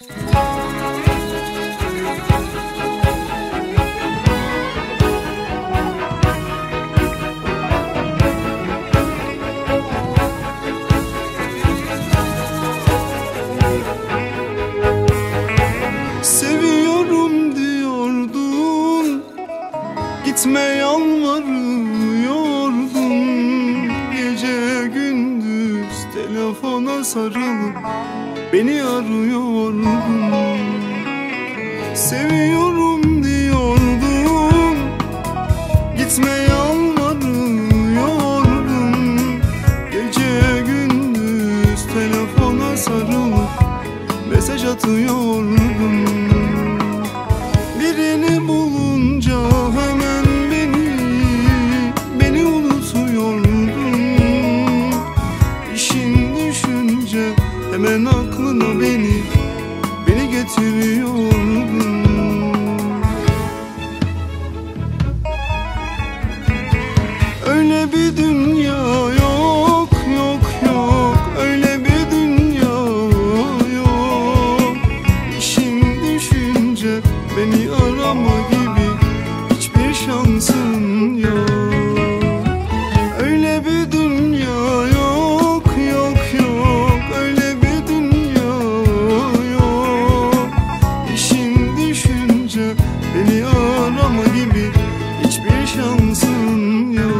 Seviyorum diyordun, gitme yalvarıyordun. Gece gündüz telefona sarılıp beni arıyordun. Seviyorum diyordun, gitme yalvarıyordun. Gece gündüz telefona sarılıp mesaj atıyordun. Birini bulunca hemen beni unutuyordun. İşin düşünce hemen aklına beni getiriyordun. Öyle bir dünya yok, yok, yok. Öyle bir dünya yok. İşin düşünce beni arama gibi hiçbir şansın yok. Öyle bir dünya yok, yok, yok. Öyle bir dünya yok. İşin düşünce beni arama gibi hiçbir şansın yok.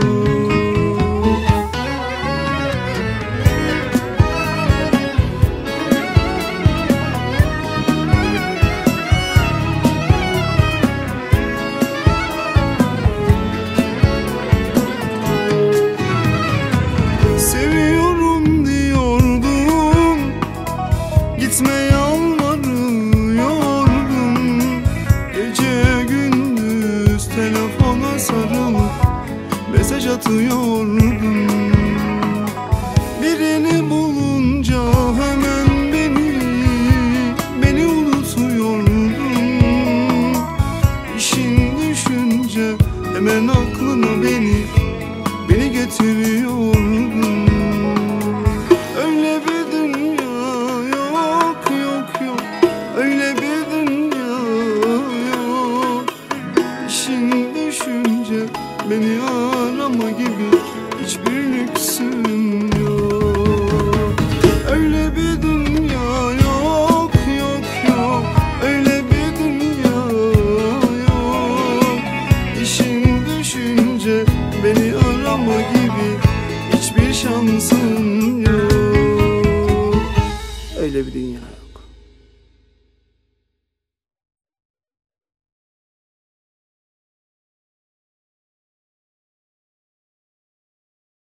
Seviyorum diyordun, gitme yalvarıyordun. Gece gündüz telefona sarılıp mesaj atıyordun. Birini bulunca hemen beni unutuyordun. İşin düşünce hemen aklına beni getiriyordun. Öyle bir dünya yok, yok, yok. Öyle bir dünya yok. İşin düşünce beni arama gibi hiçbir lüksün yok. Öyle bir dünya yok, yok, yok. Öyle bir dünya yok. İşin düşünce beni arama gibi hiçbir şansın yok. Öyle bir dünya.